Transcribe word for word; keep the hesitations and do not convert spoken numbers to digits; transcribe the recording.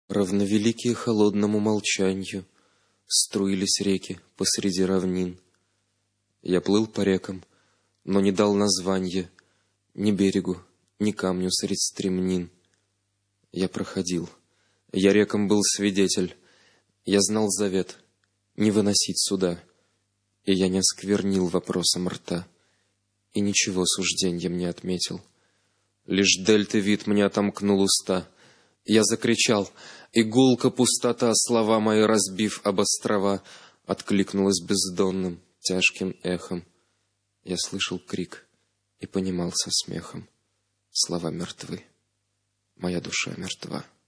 Равновеликие холодному молчанью струились реки посреди равнин. Я плыл по рекам, но не дал названья ни берегу, ни камню средь стремнин. Я проходил, я рекам был свидетель, я знал завет не выносить суда, и я не осквернил вопросом рта, и ничего сужденьем не отметил. Лишь дельты вид мне отомкнул уста. Я закричал, и гулко пустота, слова мои разбив об острова, откликнулась бездонным, тяжким эхом. Я слышал крик и понимал со смехом: слова мертвы, моя душа мертва.